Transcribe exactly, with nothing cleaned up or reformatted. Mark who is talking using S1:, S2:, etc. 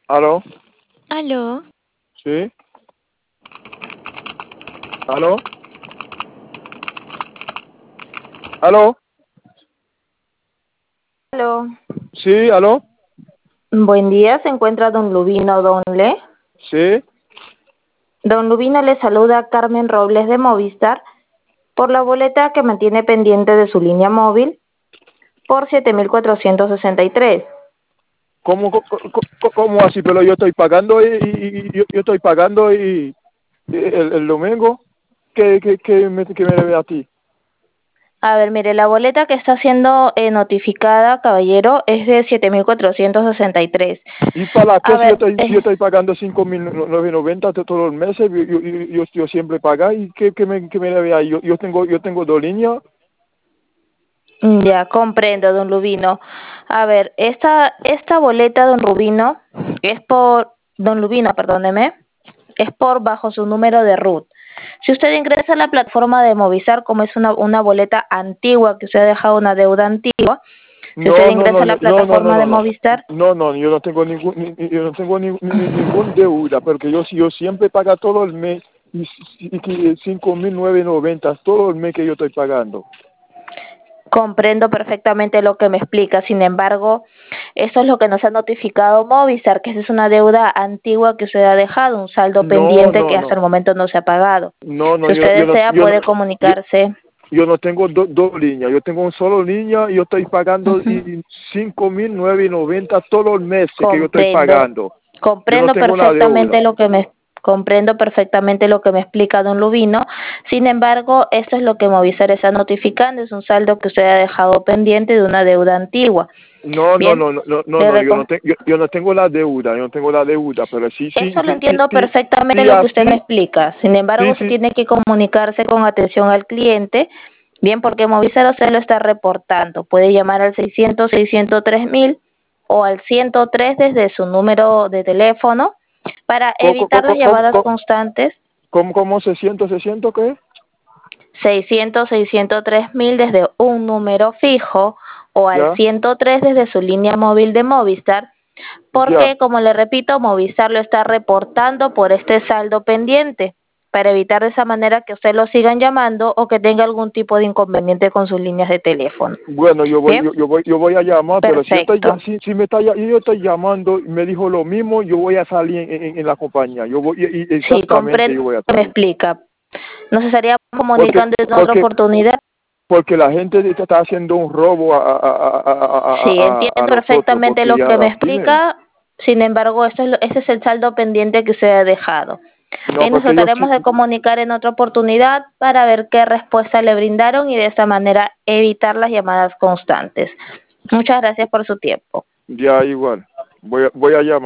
S1: ¿Aló?
S2: Aló.
S1: ¿Sí? ¿Aló? ¿Aló?
S3: Aló.
S1: ¿Sí? ¿Aló?
S3: Buen día, se encuentra don Lubino Donle.
S1: ¿Sí?
S3: Don Lubino, le saluda Carmen Robles de Movistar por la boleta que mantiene pendiente de su línea móvil por siete mil cuatrocientos sesenta y tres.
S1: ¿Cómo, co- co- co- cómo así? Pero yo estoy pagando y, y- y- yo, yo estoy pagando y, y el, el domingo que, que, que me, que me debe a ti.
S3: A ver, mire, la boleta que está siendo eh, notificada, caballero, es de siete mil cuatrocientos sesenta y tres.
S1: ¿Y para
S3: A
S1: qué si yo
S3: ver,
S1: estoy, si yo
S3: eh,
S1: estoy pagando cinco mil novecientos noventa todos los meses? Yo, yo, yo, yo siempre pago y ¿qué, qué me, qué me debe ahí? Yo, yo tengo yo tengo dos líneas.
S3: ya comprendo, don Lubino. A ver, esta, esta boleta, don Rubino, es por, don Lubino, perdóneme, es por bajo su número de R U T. Si usted ingresa a la plataforma de Movistar, como es una, una boleta antigua, que usted ha dejado una deuda antigua, si usted
S1: No, no,
S3: ingresa
S1: no,
S3: a la
S1: yo- no, no, no,
S3: plataforma
S1: no,
S3: de
S1: no,
S3: Movistar,
S1: no, no, yo no tengo ningún, ni- ni- yo no tengo ni, ni- ni- ningún deuda, porque yo, yo siempre pago todo el mes y, y que cinco mil novecientos noventa todo el mes que yo estoy pagando.
S3: comprendo perfectamente lo que me explica. Sin embargo, eso es lo que nos ha notificado Movistar, que esa es una deuda antigua que usted ha dejado, un saldo
S1: No,
S3: pendiente que
S1: no,
S3: hasta
S1: no,
S3: el momento no se ha pagado.
S1: no, no,
S3: Si
S1: yo,
S3: usted
S1: yo no,
S3: desea,
S1: yo no,
S3: puede
S1: yo,
S3: comunicarse.
S1: yo no tengo do- dos líneas, yo tengo un solo línea y yo estoy pagando
S3: Ujú.
S1: y cinco mil novecientos noventa todos los meses que yo estoy
S3: Comprendo,
S1: pagando. Yo no
S3: comprendo
S1: tengo una
S3: perfectamente
S1: deuda.
S3: lo que me comprendo perfectamente lo que me explica don Lubino. Sin embargo, esto es lo que Movistar está notificando, es un saldo que usted ha dejado pendiente de una deuda antigua.
S1: No, no,
S3: Bien,
S1: no, no, no, no,
S3: le
S1: no, yo no,
S3: reco-
S1: te- yo, yo no tengo la deuda, yo no tengo la deuda, pero sí, sí,
S3: eso lo
S1: sí, sí,
S3: entiendo
S1: sí,
S3: perfectamente
S1: sí,
S3: lo que usted me
S1: así,
S3: explica. Sin
S1: sí,
S3: embargo, se
S1: sí.
S3: tiene que comunicarse con atención al cliente, bien, porque Movistar usted lo está reportando. Puede llamar al seiscientos, seiscientos tres mil o al ciento tres desde su número de teléfono para
S1: ¿Cómo,
S3: evitar las
S1: cómo, cómo,
S3: llamadas
S1: cómo,
S3: constantes.
S1: cómo, cómo se siente, se siente qué?
S3: seiscientos, seiscientos tres mil desde un número fijo o al
S1: Ya,
S3: ciento tres desde su línea móvil de Movistar,
S1: ya.
S3: porque, como le repito, Movistar lo está reportando por este saldo pendiente, para evitar de esa manera que usted lo sigan llamando o que tenga algún tipo de inconveniente con sus líneas de teléfono.
S1: Bueno, yo voy,
S3: Bien,
S1: yo, yo voy, yo voy a llamar, pero si estoy, ya-
S3: perfecto.
S1: si, si me está, ya- yo estoy llamando y me dijo lo mismo, yo voy a salir en, en, en la compañía, yo voy, y, y
S3: Sí,
S1: exactamente yo
S3: comprendo,
S1: voy a
S3: me
S1: salir,
S3: explica. ¿Nos estaría
S1: porque,
S3: comunicando en otra
S1: porque,
S3: oportunidad?
S1: porque la gente está está haciendo un robo a, a, a, a, a,
S3: Sí,
S1: a, a- a
S3: entiendo
S1: nosotros,
S3: perfectamente
S1: porque
S3: lo
S1: ya
S3: que me
S1: así, me-
S3: explica. Sin embargo, esto es lo- ese es el saldo pendiente que usted ha dejado.
S1: no,
S3: Bien, nos
S1: porque yo
S3: trataremos
S1: sí,
S3: de comunicar en otra oportunidad para ver qué respuesta le brindaron y de esta manera evitar las llamadas constantes. Muchas gracias por su tiempo.
S1: ya igual, voy a, voy a llamar.